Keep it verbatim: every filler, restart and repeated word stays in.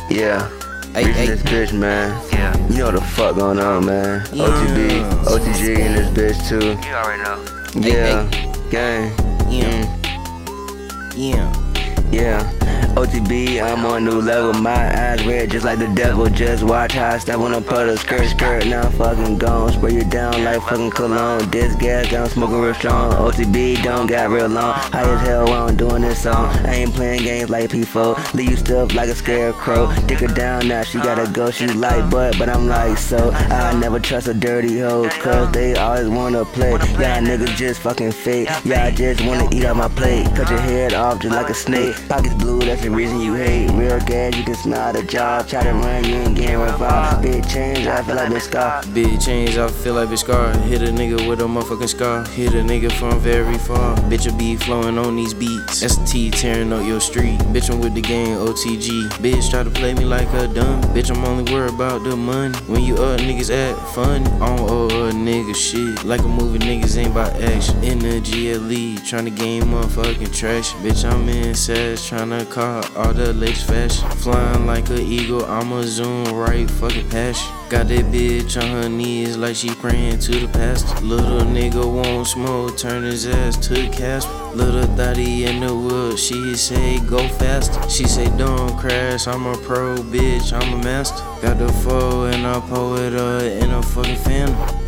Yeah, Ay, reaching ay. this bitch, man. Yeah. You know what the fuck going on, man. Yeah. O T B, O T G in this bitch too. You already know. Yeah, Ay, gang. Yeah. Yeah. Yeah, O T B, I'm on a new level. My eyes red just like the devil. Just watch how I step on a puddle. Skirt, skirt, now I'm fucking gone. Spray you down like fucking cologne. This gas down, smoking real strong. O T B don't got real long. High as hell while I'm doing this song. I ain't playing games like P four. Leave you stuff like a scarecrow. Dick her down now, she gotta go. She like butt, but I'm like so. I never trust a dirty hoe, cause they always wanna play. Y'all niggas just fucking fake. Y'all just wanna eat off my plate. Cut your head off just like a snake. Pockets blue, that's the reason you hate. Real gas, you can smell the job. Try to run, you ain't getting revolved. Big change, I feel like this scar. Big change, I feel like it's scar. Hit a nigga with a motherfucking scar. Hit a nigga from very far. Bitch, I be flowing on these beats. S T tearing up your street. Bitch, I'm with the gang, O T G. Bitch, try to play me like a dumb. Bitch, I'm only worried about the money. When you up, niggas act fun. I don't owe a nigga shit. Like a movie, niggas ain't about action. In the G L E, tryna gain motherfucking trash. Bitch, I'm in sash, tryna call all the latest fashion. Flying like an eagle, I'ma zoom right fucking past you. Got that bitch on her knees like she praying to the pastor. Little nigga won't smoke, turn his ass to the Casper. Little thotty in the woods, she say go faster. She say don't crash, I'm a pro bitch, I'm a master. Got the foe and I pull it up in a fucking phantom.